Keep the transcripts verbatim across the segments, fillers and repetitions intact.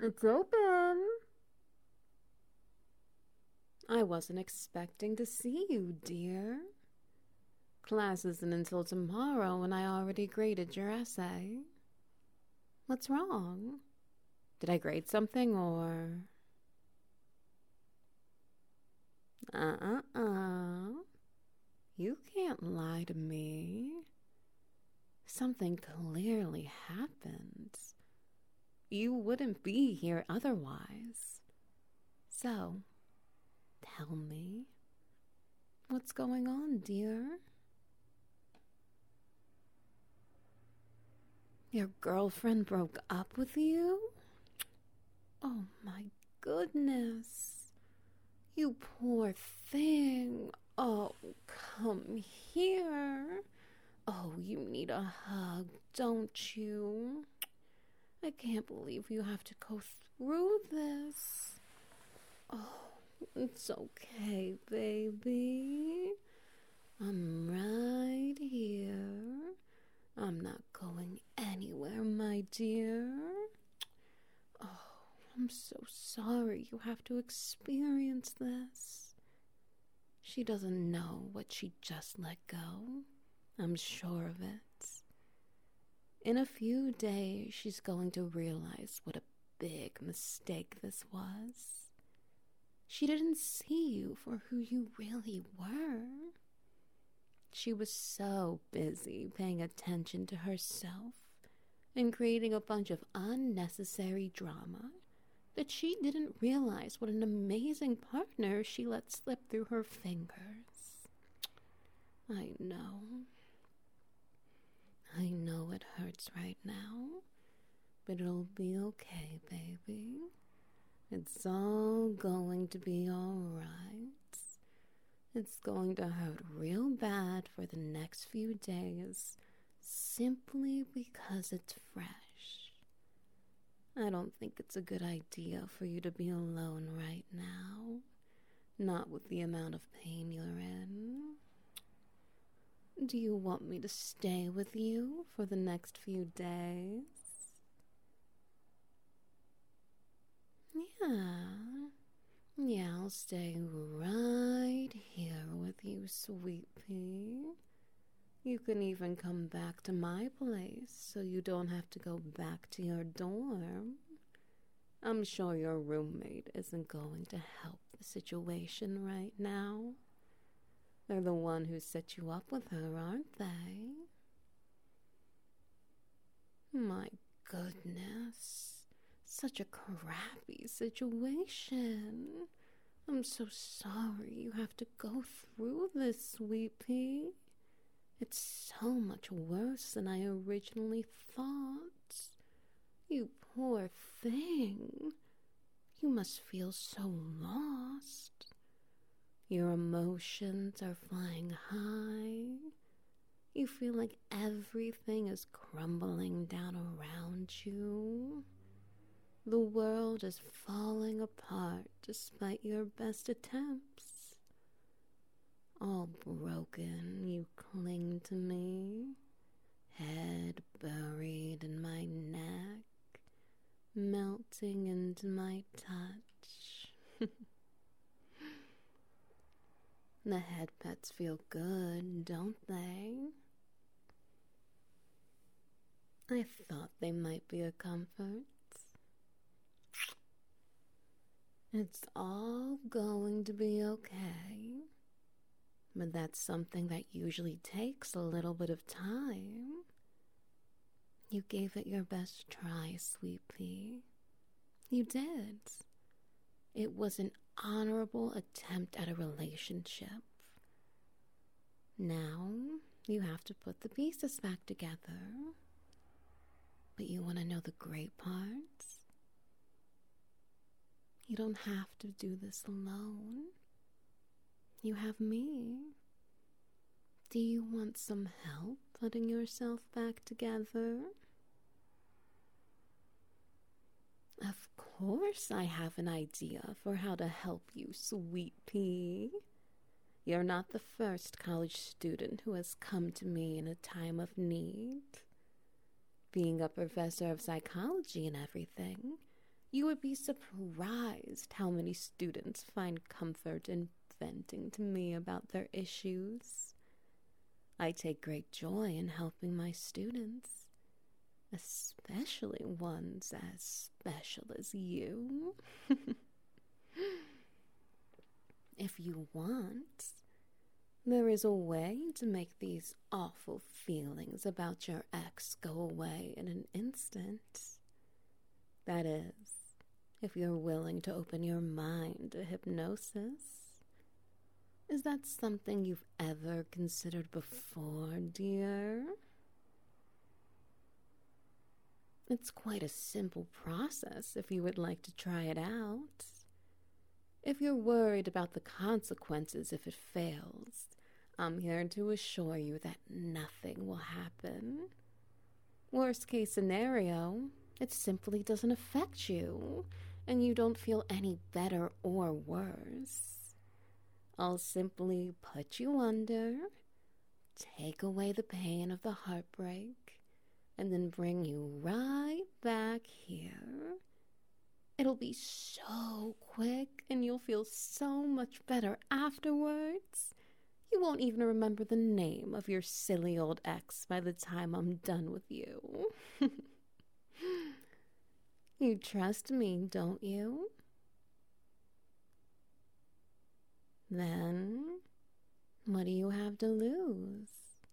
It's open. I wasn't expecting to see you, dear. Class isn't until tomorrow and I already graded your essay. What's wrong? Did I grade something or... Uh-uh-uh. You can't lie to me. Something clearly happened. You wouldn't be here otherwise. So, tell me, what's going on, dear? Your girlfriend broke up with you? Oh my goodness. You poor thing. Oh, come here. Oh, you need a hug, don't you? I can't believe you have to go through this. Oh, it's okay, baby. I'm right here. I'm not going anywhere, my dear. Oh, I'm so sorry you have to experience this. She doesn't know what she just let go. I'm sure of it. In a few days, she's going to realize what a big mistake this was. She didn't see you for who you really were. She was so busy paying attention to herself and creating a bunch of unnecessary drama that she didn't realize what an amazing partner she let slip through her fingers. I know. I know it hurts right now, but it'll be okay, baby. It's all going to be all right. It's going to hurt real bad for the next few days, simply because it's fresh. I don't think it's a good idea for you to be alone right now, not with the amount of pain you're in. Do you want me to stay with you for the next few days? Yeah. Yeah, I'll stay right here with you, sweet pea. You can even come back to my place so you don't have to go back to your dorm. I'm sure your roommate isn't going to help the situation right now. They're the one who set you up with her, aren't they? My goodness. Such a crappy situation. I'm so sorry you have to go through this, sweet pea. It's so much worse than I originally thought. You poor thing. You must feel so lost. Your emotions are flying high. You feel like everything is crumbling down around you. The world is falling apart despite your best attempts. All broken, you cling to me, head buried in my neck, melting into my touch. The head pets feel good, don't they? I thought they might be a comfort. It's all going to be okay. But that's something that usually takes a little bit of time. You gave it your best try, sweet pea. You did. It was an honorable attempt at a relationship. Now, you have to put the pieces back together. But you want to know the great parts? You don't have to do this alone. You have me. Do you want some help putting yourself back together? Of course I have an idea for how to help you, sweet pea. You're not the first college student who has come to me in a time of need. Being a professor of psychology and everything, You would be surprised how many students find comfort in venting to me about their issues. I take great joy in helping my students, especially ones as special as you. If you want, there is a way to make these awful feelings about your ex go away in an instant. That is, if you're willing to open your mind to hypnosis. Is that something you've ever considered before, dear? It's quite a simple process if you would like to try it out. If you're worried about the consequences if it fails, I'm here to assure you that nothing will happen. Worst case scenario, it simply doesn't affect you, and you don't feel any better or worse. I'll simply put you under, take away the pain of the heartbreak, and then bring you right back here. It'll be so quick, and you'll feel so much better afterwards. You won't even remember the name of your silly old ex by the time I'm done with you. You trust me, don't you? Then, what do you have to lose?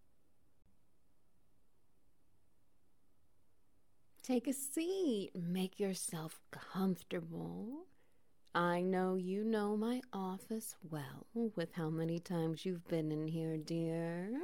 Take a seat. Make yourself comfortable. I know you know my office well with how many times you've been in here, dear.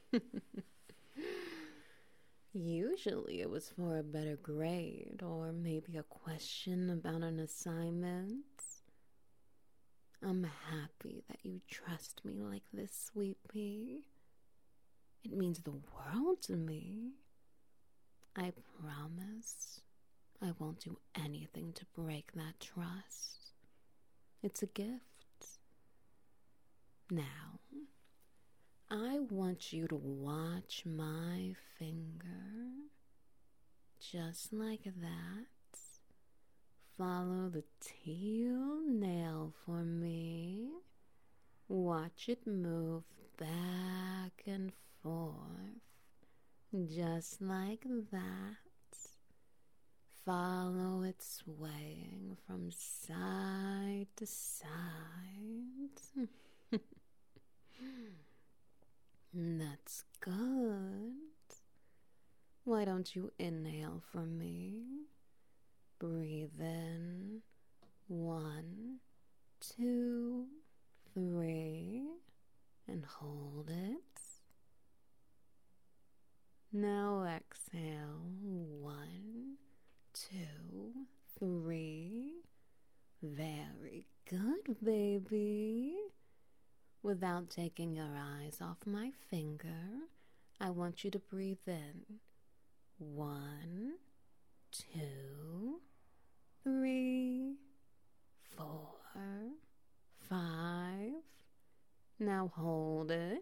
Usually it was for a better grade or maybe a question about an assignment. I'm happy that you trust me like this, sweet pea. It means the world to me. I promise I won't do anything to break that trust. It's a gift. Now, I want you to watch my finger. Just like that. Follow the teal nail for me. Watch it move back and forth. Just like that. Follow it swaying from side to side. That's good. Why don't you inhale for me? Breathe in. One, two, three. And hold it. Now exhale. One, two, three. Very good, baby. Without taking your eyes off my finger, I want you to breathe in. One, two, three, four, five. Now hold it.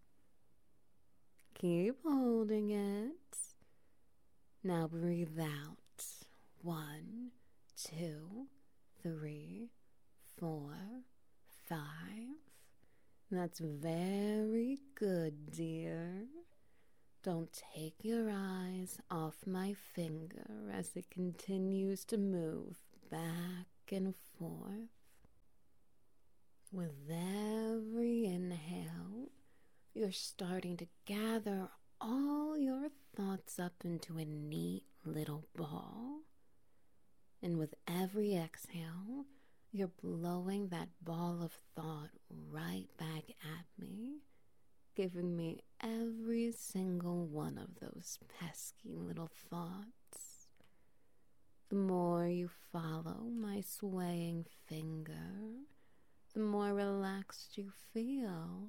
Keep holding it. Now breathe out. One, two, three, four, five. That's very good, dear. Don't take your eyes off my finger as it continues to move back and forth. With every inhale, you're starting to gather all your thoughts up into a neat little ball. And with every exhale, you're blowing that ball of thought right back at me, giving me every single one of those pesky little thoughts. The more you follow my swaying finger, the more relaxed you feel.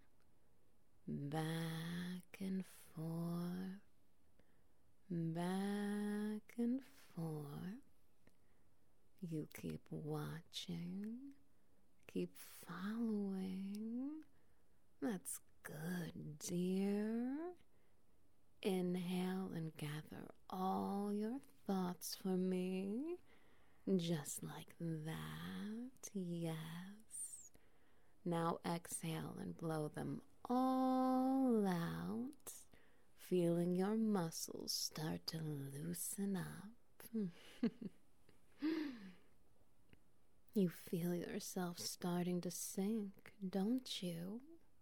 Back and forth, back and forth. You keep watching, keep following. That's good, dear. Inhale and gather all your thoughts for me. Just like that. Yes. Now exhale and blow them all out, feeling your muscles start to loosen up. You feel yourself starting to sink, don't you?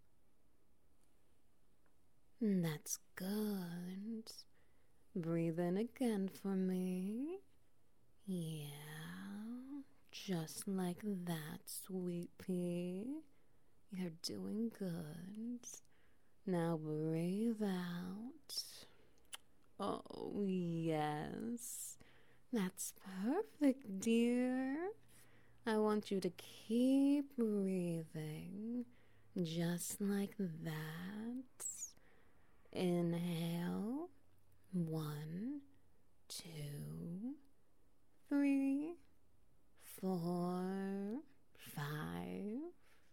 That's good. Breathe in again for me. Yeah, just like that, sweet pea. You're doing good. Now breathe out. Oh, yes. That's perfect, dear. I want you to keep breathing just like that. Inhale. One, two, three, four, five.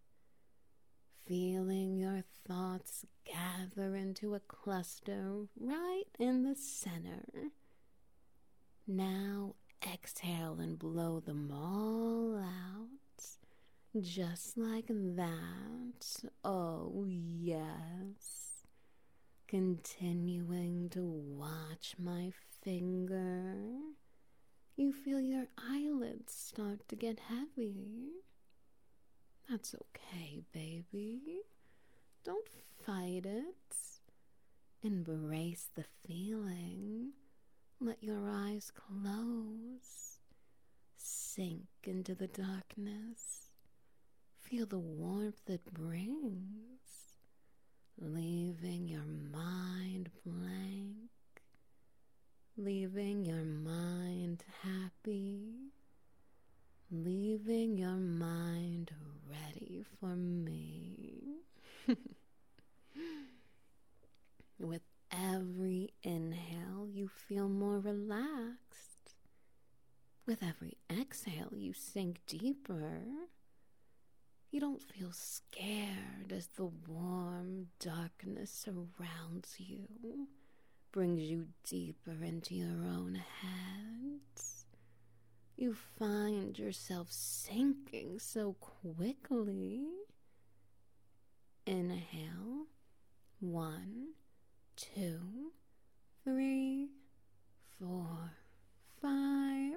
Feeling your thoughts gather into a cluster right in the center. Now exhale and blow them all out, just like that. Oh, yes. Continuing to watch my finger. You feel your eyelids start to get heavy. That's okay, baby. Don't fight it. Embrace the feeling. Let your eyes close. Sink into the darkness. Feel the warmth it brings. Leaving your mind blank. Leaving your mind happy. Leaving your mind ready for me. With every inhale, you feel more relaxed. With every exhale, you sink deeper. You don't feel scared as the warm darkness surrounds you, brings you deeper into your own head. You find yourself sinking so quickly. Inhale. One, two, three, four, five.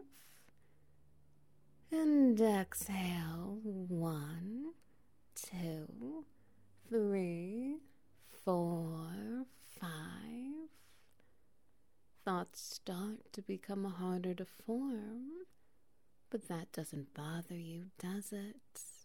And exhale. One, two, three, four, five. Thoughts start to become harder to form, but that doesn't bother you, does it?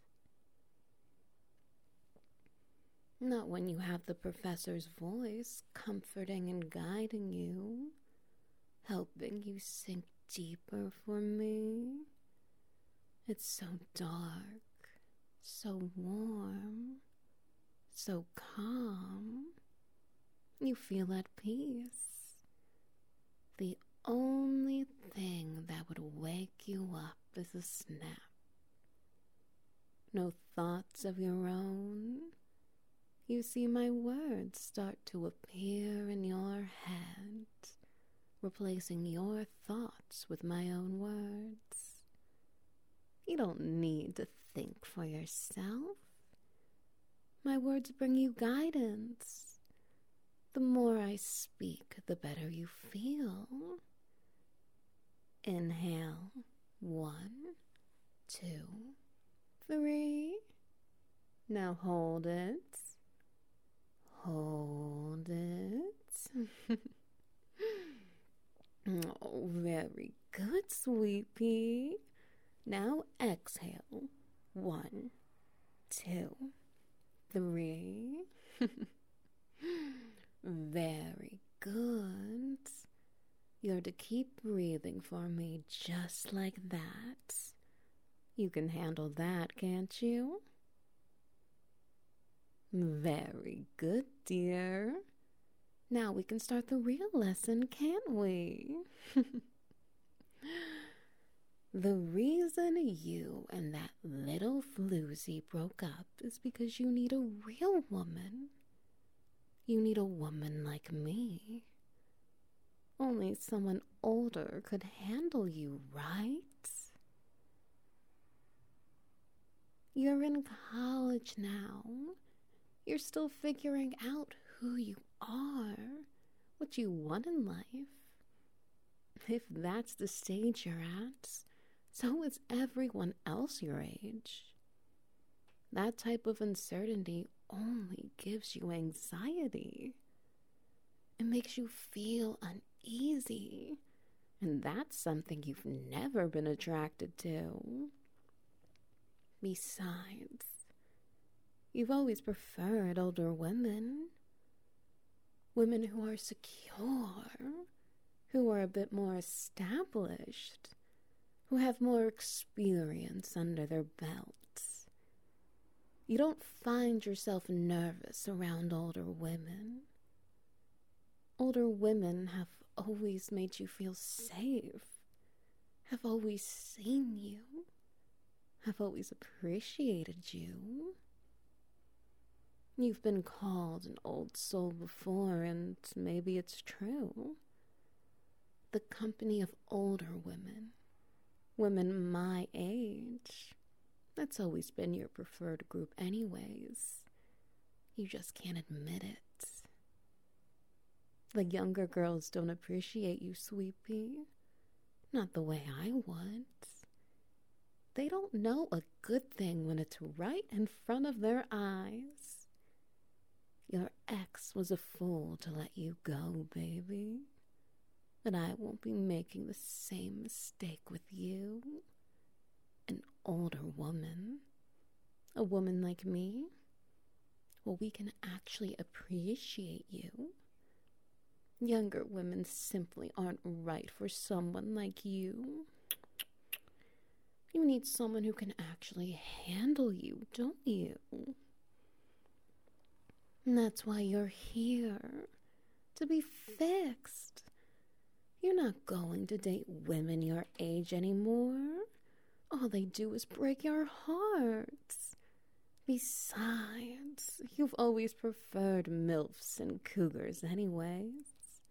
Not when you have the professor's voice comforting and guiding you, helping you sink deeper for me. It's so dark, so warm, so calm. You feel at peace. The only thing that would wake you up is a snap. No thoughts of your own. You see my words start to appear in your head, replacing your thoughts with my own words. You don't need to think for yourself. My words bring you guidance. The more I speak, the better you feel. Inhale. One, two, three. Now hold it. Hold it. Oh, very good, sweet pea. Now exhale. One, two, three. Very good. You're to keep breathing for me just like that. You can handle that, can't you? Very good, dear. Now we can start the real lesson, can't we? The reason you and that little floozy broke up is because you need a real woman. You need a woman like me. Only someone older could handle you, right? You're in college now. You're still figuring out who you are, what you want in life. If that's the stage you're at, so is everyone else your age. That type of uncertainty only gives you anxiety. It makes you feel uneasy, and that's something you've never been attracted to. Besides, you've always preferred older women. Women who are secure, who are a bit more established, who have more experience under their belts. You don't find yourself nervous around older women. Older women have always made you feel safe, have always seen you, have always appreciated you. You've been called an old soul before, and maybe it's true. The company of older women, women my age, that's always been your preferred group anyways. You just can't admit it. The younger girls don't appreciate you, sweet pea. Not the way I would. They don't know a good thing when it's right in front of their eyes. Your ex was a fool to let you go, baby. But I won't be making the same mistake with you. An older woman. A woman like me. Well, we can actually appreciate you. Younger women simply aren't right for someone like you. You need someone who can actually handle you, don't you? And that's why you're here, to be fixed. You're not going to date women your age anymore. All they do is break your hearts. Besides, you've always preferred milfs and cougars anyways.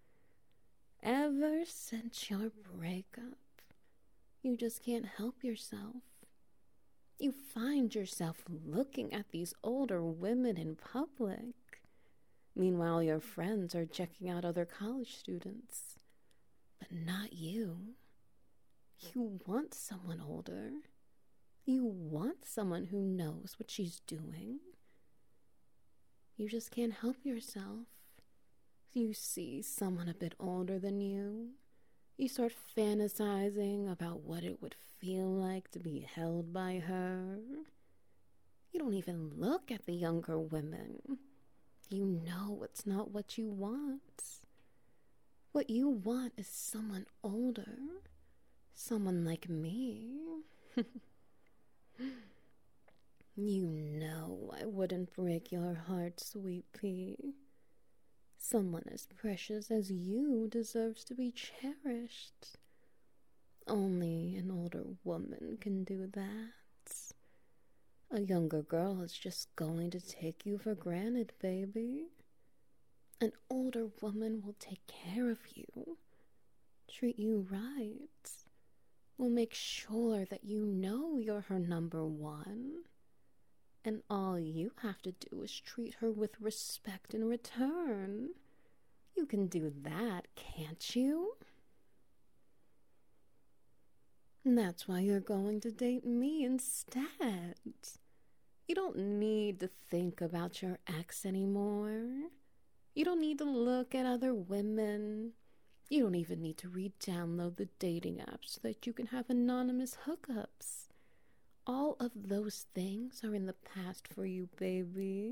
Ever since your breakup, you just can't help yourself. You find yourself looking at these older women in public. Meanwhile, your friends are checking out other college students. But not you. You want someone older. You want someone who knows what she's doing. You just can't help yourself. You see someone a bit older than you. You start fantasizing about what it would feel like to be held by her. You don't even look at the younger women. You know it's not what you want. What you want is someone older. Someone like me. You know I wouldn't break your heart, sweet pea. Someone as precious as you deserves to be cherished. Only an older woman can do that. A younger girl is just going to take you for granted, baby. An older woman will take care of you, treat you right, will make sure that you know you're her number one. And all you have to do is treat her with respect in return. You can do that, can't you? And that's why you're going to date me instead. You don't need to think about your ex anymore. You don't need to look at other women. You don't even need to re-download the dating apps so that you can have anonymous hookups. All of those things are in the past for you, baby.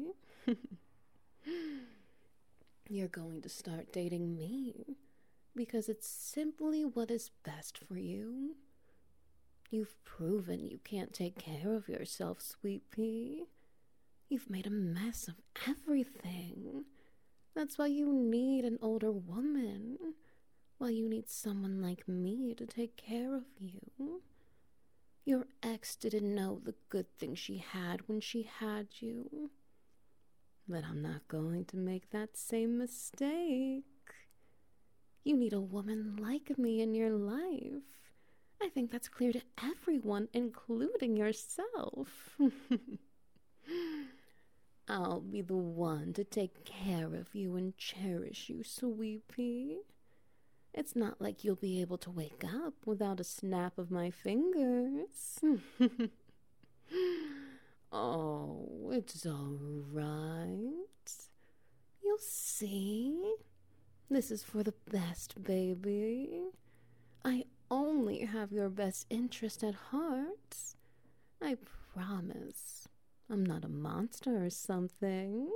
You're going to start dating me because it's simply what is best for you. You've proven you can't take care of yourself, sweet pea. You've made a mess of everything. That's why you need an older woman. Why you need someone like me to take care of you. Your ex didn't know the good things she had when she had you. But I'm not going to make that same mistake. You need a woman like me in your life. I think that's clear to everyone, including yourself. I'll be the one to take care of you and cherish you, sweetie. It's not like you'll be able to wake up without a snap of my fingers. Oh, it's all right. You'll see. This is for the best, baby. I only have your best interest at heart. I promise. I'm not a monster or something.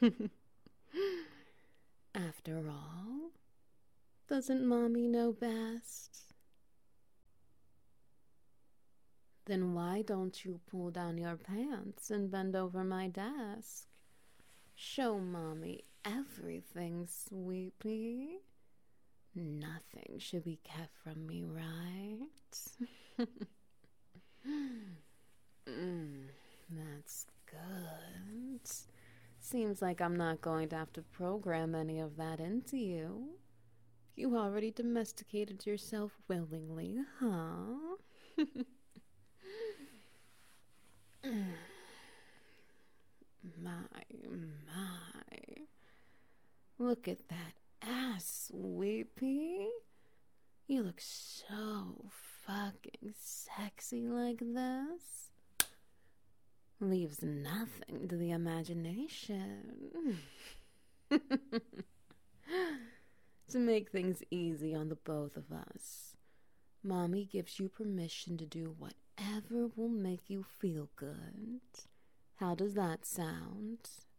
After all, doesn't Mommy know best? Then why don't you pull down your pants and bend over my desk? Show Mommy everything, sweetie. Nothing should be kept from me, right? mm, that's good. Seems like I'm not going to have to program any of that into you. You already domesticated yourself willingly, huh? My, my. Look at that ass, sweetie. You look so fucking sexy like this. Leaves nothing to the imagination. To make things easy on the both of us, Mommy gives you permission to do whatever will make you feel good. How does that sound?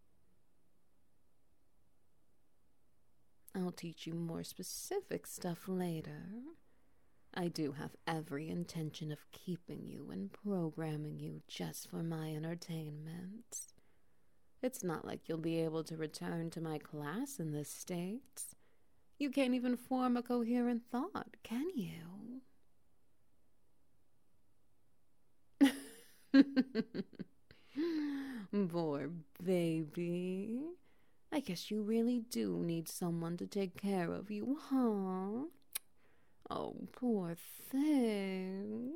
I'll teach you more specific stuff later. I do have every intention of keeping you and programming you just for my entertainment. It's not like you'll be able to return to my class in this state. You can't even form a coherent thought, can you? Poor baby. I guess you really do need someone to take care of you, huh? Oh, poor thing.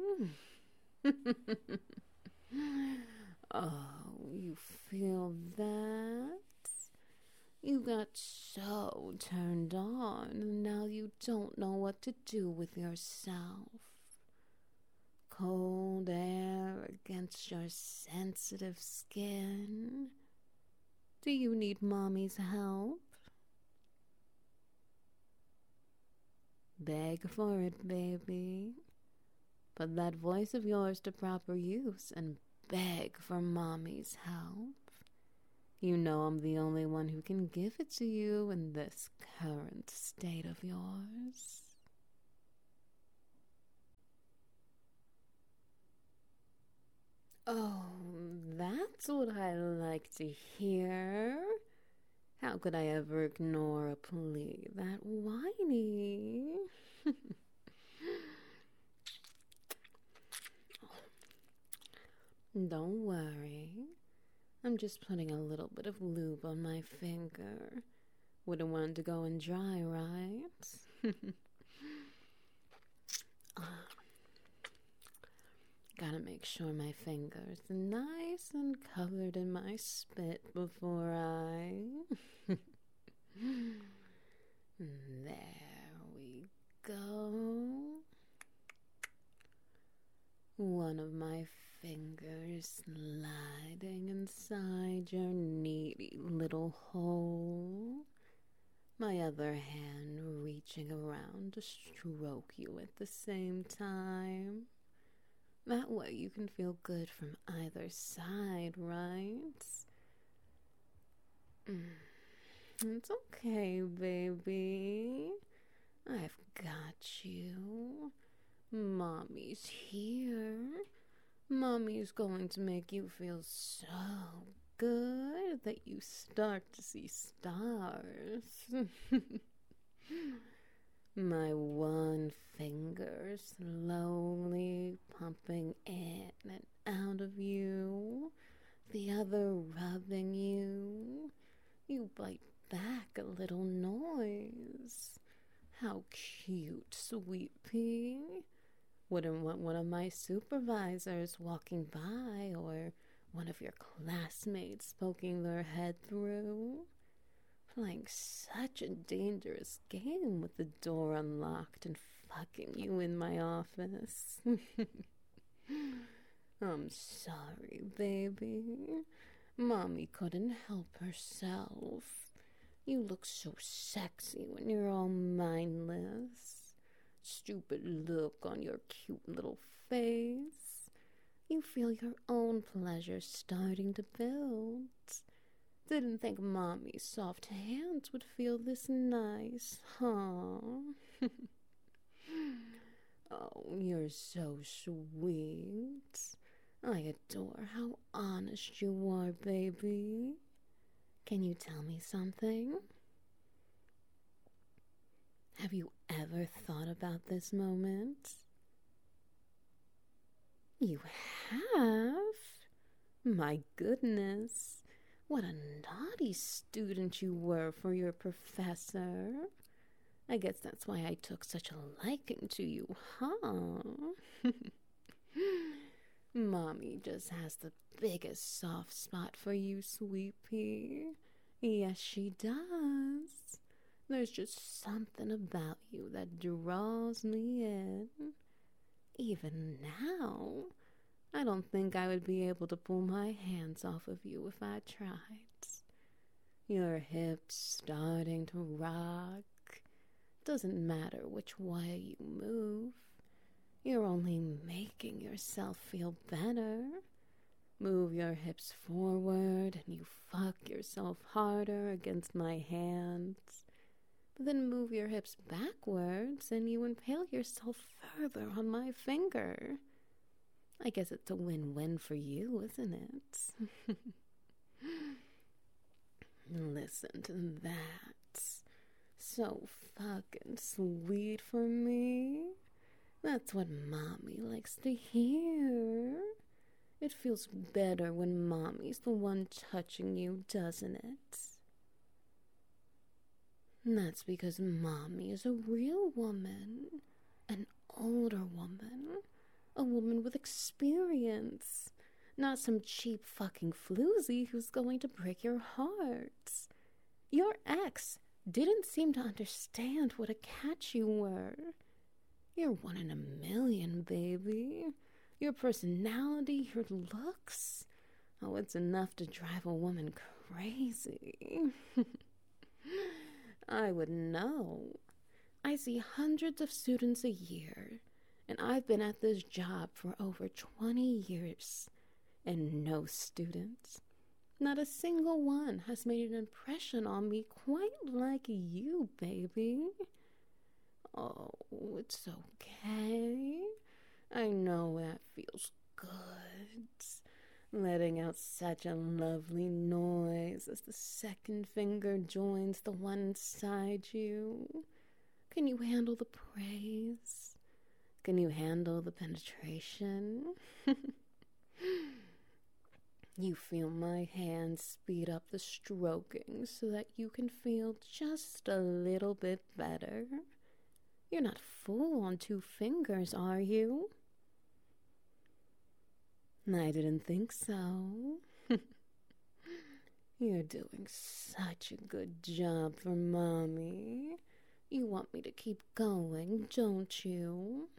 Oh, you feel that? You got so turned on, and now you don't know what to do with yourself. Cold air against your sensitive skin. Do you need Mommy's help? Beg for it, baby. Put that voice of yours to proper use and beg for Mommy's help. You know I'm the only one who can give it to you in this current state of yours. Oh, that's what I like to hear. How could I ever ignore a plea that whiny? Don't worry. I'm just putting a little bit of lube on my finger. Wouldn't want it to go and dry, right? Gotta make sure my finger's nice and covered in my spit before I... There we go. One of my fingers sliding inside your needy little hole. My other hand reaching around to stroke you at the same time. That way you can feel good from either side, right? It's okay, baby. I've got you. Mommy's here. Mommy's going to make you feel so good that you start to see stars. My one finger slowly pumping in and out of you, the other rubbing you. You bite back a little noise. How cute, sweet pea. Wouldn't want one of my supervisors walking by or one of your classmates poking their head through. Playing such a dangerous game with the door unlocked and fucking you in my office. I'm sorry, baby. Mommy couldn't help herself. You look so sexy when you're all mindless. Stupid look on your cute little face. You feel your own pleasure starting to build. Didn't think Mommy's soft hands would feel this nice, huh? Oh, you're so sweet. I adore how honest you are, baby. Can you tell me something? Have you ever thought about this moment? You have? My goodness. What a naughty student you were for your professor. I guess that's why I took such a liking to you, huh? Mommy just has the biggest soft spot for you, sweet pea. Yes, she does. There's just something about you that draws me in. Even now, I don't think I would be able to pull my hands off of you if I tried. Your hips starting to rock. Doesn't matter which way you move. You're only making yourself feel better. Move your hips forward and you fuck yourself harder against my hands. Then move your hips backwards and you impale yourself further on my finger. I guess it's a win-win for you, isn't it? Listen to that. So fucking sweet for me. That's what Mommy likes to hear. It feels better when Mommy's the one touching you, doesn't it? That's because Mommy is a real woman. An older woman. A woman with experience. Not some cheap fucking floozy who's going to break your heart. Your ex didn't seem to understand what a catch you were. You're one in a million, baby. Your personality, your looks. Oh, it's enough to drive a woman crazy. I would know. I see hundreds of students a year, and I've been at this job for over twenty years, and no student, not a single one, has made an impression on me quite like you, baby. Oh, it's okay. I know that feels good. Letting out such a lovely noise as the second finger joins the one inside you. Can you handle the praise? Can you handle the penetration? You feel my hands speed up the stroking so that you can feel just a little bit better. You're not full on two fingers, are you? I didn't think so. You're doing such a good job for Mommy. You want me to keep going, don't you?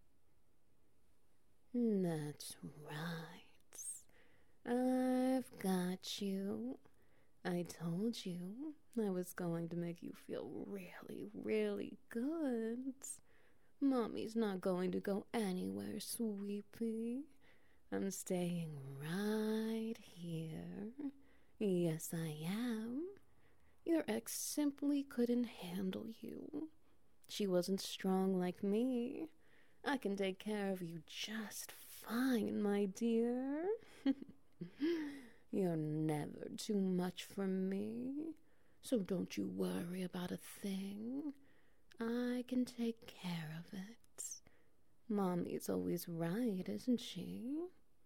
That's right. I've got you. I told you I was going to make you feel really, really good. Mommy's not going to go anywhere, sweetie. I'm staying right here. Yes, I am. Your ex simply couldn't handle you. She wasn't strong like me. I can take care of you just fine, my dear. You're never too much for me, so don't you worry about a thing. I can take care of it. Mommy's always right, isn't she?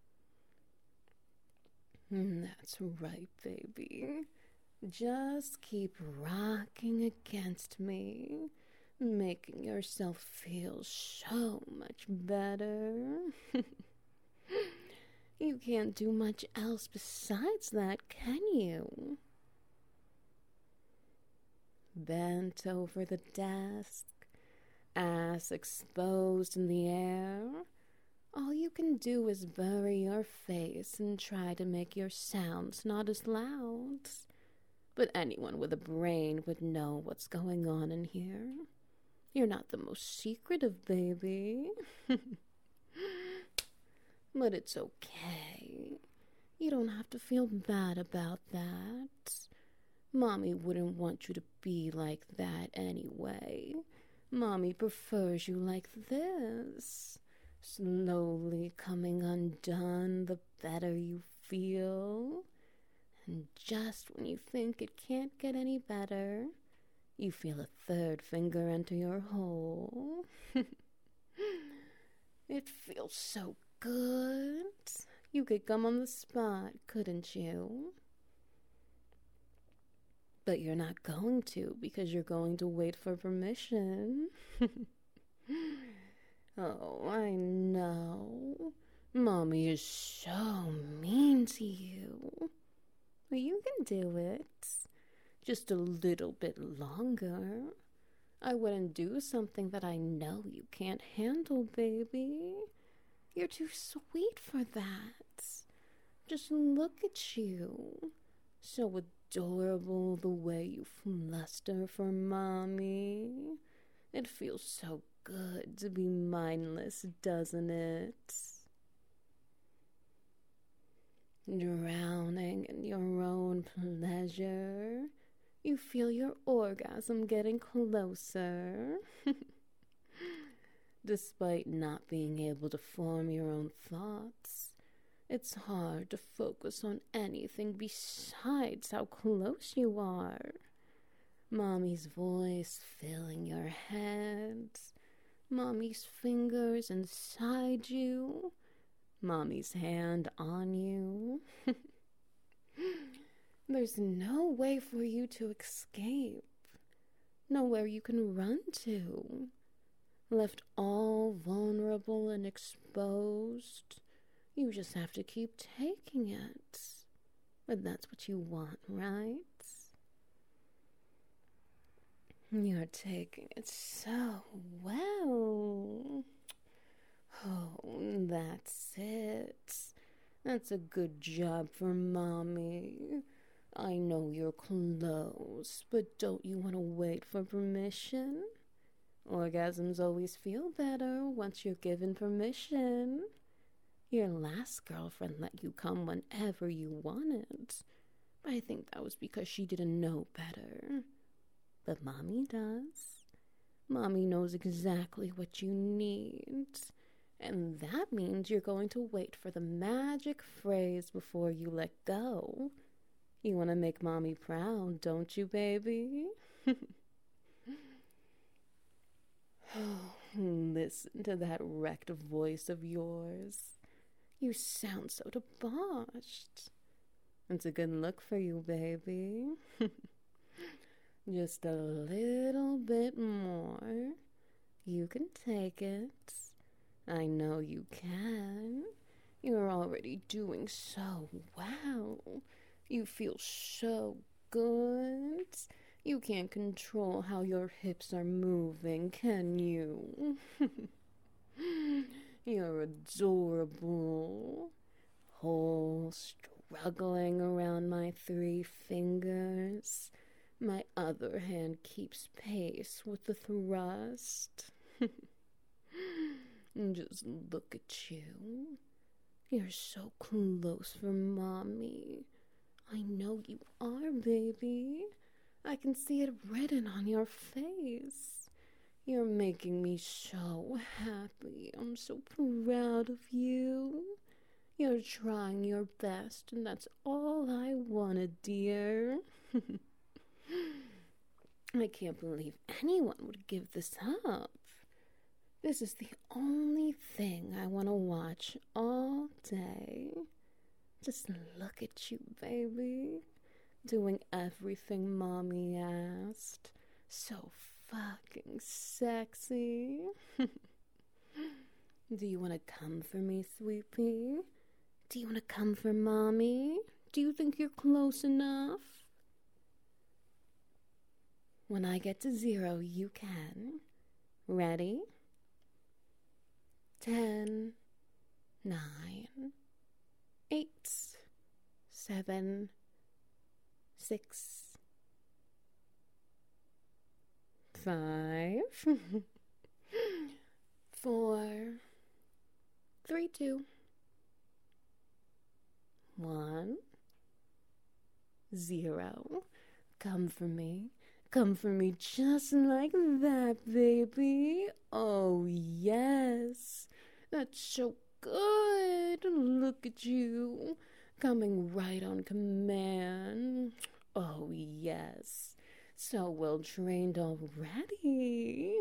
That's right, baby. Just keep rocking against me. making yourself feel so much better. You can't do much else besides that, can you? Bent over the desk, ass exposed in the air, all you can do is bury your face and try to make your sounds not as loud. But anyone with a brain would know what's going on in here. You're not the most secretive baby. But it's okay. You don't have to feel bad about that. Mommy wouldn't want you to be like that anyway. Mommy prefers you like this. Slowly coming undone the better you feel. And just when you think it can't get any better, you feel a third finger enter your hole. It feels so good. You could come on the spot, couldn't you? But you're not going to, because you're going to wait for permission. Oh, I know. Mommy is so mean to you. But you can do it. Just a little bit longer. I wouldn't do something that I know you can't handle, baby. You're too sweet for that. Just look at you. So adorable the way you fluster for Mommy. It feels so good to be mindless, doesn't it? Drowning in your own pleasure, you feel your orgasm getting closer. Despite not being able to form your own thoughts, it's hard to focus on anything besides how close you are. Mommy's voice filling your head, Mommy's fingers inside you, Mommy's hand on you. There's no way for you to escape, nowhere you can run to. Left all vulnerable and exposed, you just have to keep taking it. But that's what you want, right? You're taking it so well. Oh, that's it. That's a good job for Mommy. I know you're close, but don't you want to wait for permission? Orgasms always feel better once you're given permission. Your last girlfriend let you come whenever you wanted. But I think that was because she didn't know better. But Mommy does. Mommy knows exactly what you need. And that means you're going to wait for the magic phrase before you let go. You want to make Mommy proud, don't you, baby? Listen to that wrecked voice of yours. You sound so debauched. It's a good look for you, baby. Just a little bit more. You can take it. I know you can. You're already doing so well. You feel so good. You can't control how your hips are moving, can you? You're adorable. Whole struggling around my three fingers. My other hand keeps pace with the thrust. Just look at you. You're so close for Mommy. I know you are, baby. I can see it written on your face. You're making me so happy. I'm so proud of you. You're trying your best, and that's all I wanted, dear. I can't believe anyone would give this up. This is the only thing I want to watch all day. Just look at you, baby. Doing everything Mommy asked. So fucking sexy. Do you want to come for me, sweet pea? Do you want to come for mommy? Do you think you're close enough? When I get to zero, you can. Ready? Ten, nine, eight, seven, six, five, four, three, two, one, zero. Come for me. Come for me just like that, baby. Oh, yes. That's so good. Look at you. Coming right on command. Oh, yes. So well trained already.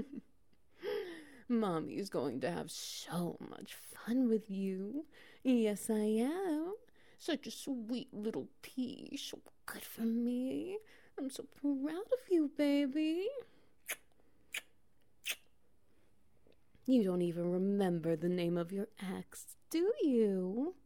Mommy's going to have so much fun with you. Yes, I am. Such a sweet little pea. So good for me. I'm so proud of you, baby. You don't even remember the name of your ex, do you?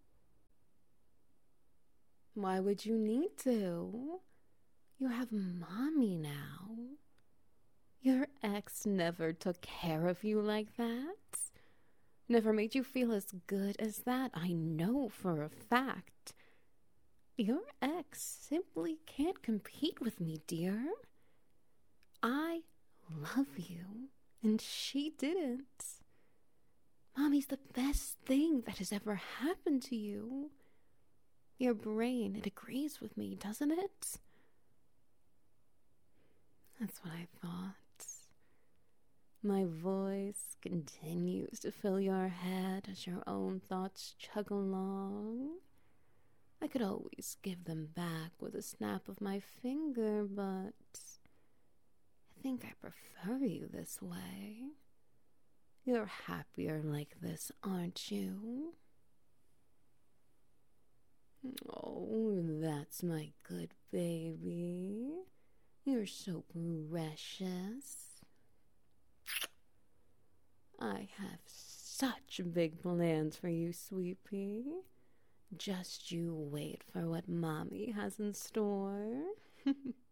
Why would you need to? You have mommy now. Your ex never took care of you like that. Never made you feel as good as that, I know for a fact. Your ex simply can't compete with me, dear. I love you, and she didn't. Mommy's the best thing that has ever happened to you. Your brain, it agrees with me, doesn't it? That's what I thought. My voice continues to fill your head as your own thoughts chug along. I could always give them back with a snap of my finger, but I think I prefer you this way. You're happier like this, aren't you? Oh, that's my good baby. You're so precious. I have such big plans for you, sweet pea. Just you wait for what mommy has in store.